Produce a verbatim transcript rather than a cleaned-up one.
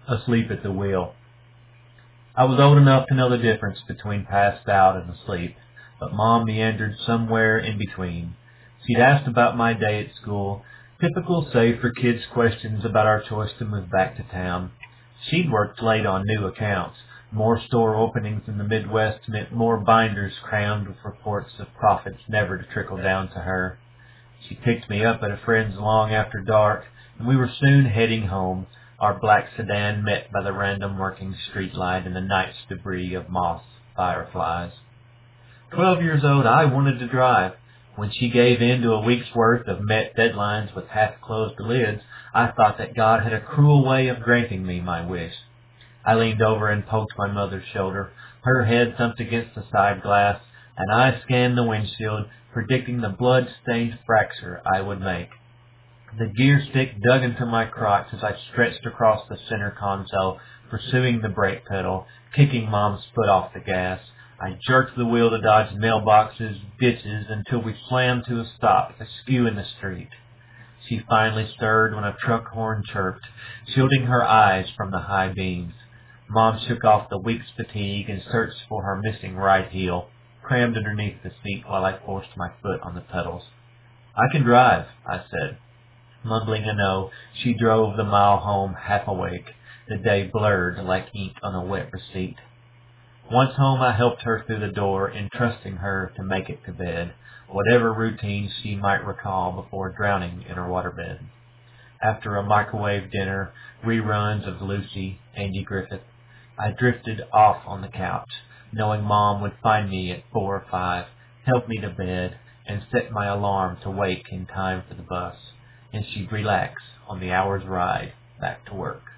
Asleep at the wheel. I was old enough to know the difference between passed out and asleep, but Mom meandered somewhere in between. She'd asked about my day at school, typical save for kids questions about our choice to move back to town. She'd worked late on new accounts. More store openings in the Midwest meant more binders crammed with reports of profits never to trickle down to her. She picked me up at a friend's long after dark, and we were soon heading home, our black sedan met by the random working streetlight and the night's debris of moss fireflies. Twelve years old, I wanted to drive. When she gave in to a week's worth of met deadlines with half-closed lids, I thought that God had a cruel way of granting me my wish. I leaned over and poked my mother's shoulder. Her head thumped against the side glass, and I scanned the windshield, predicting the blood-stained fracture I would make. The gear stick dug into my crotch as I stretched across the center console, pursuing the brake pedal, kicking Mom's foot off the gas. I jerked the wheel to dodge mailboxes, ditches, until we slammed to a stop, askew in the street. She finally stirred when a truck horn chirped, shielding her eyes from the high beams. Mom shook off the week's fatigue and searched for her missing right heel, crammed underneath the seat while I forced my foot on the pedals. "I can drive," I said. Mumbling a no, she drove the mile home half awake, the day blurred like ink on a wet receipt. Once home, I helped her through the door, entrusting her to make it to bed, whatever routine she might recall before drowning in her waterbed. After a microwave dinner, reruns of Lucy, Andy Griffith, I drifted off on the couch, knowing Mom would find me at four or five, help me to bed, and set my alarm to wake in time for the bus, and she'd relax on the hour's ride back to work.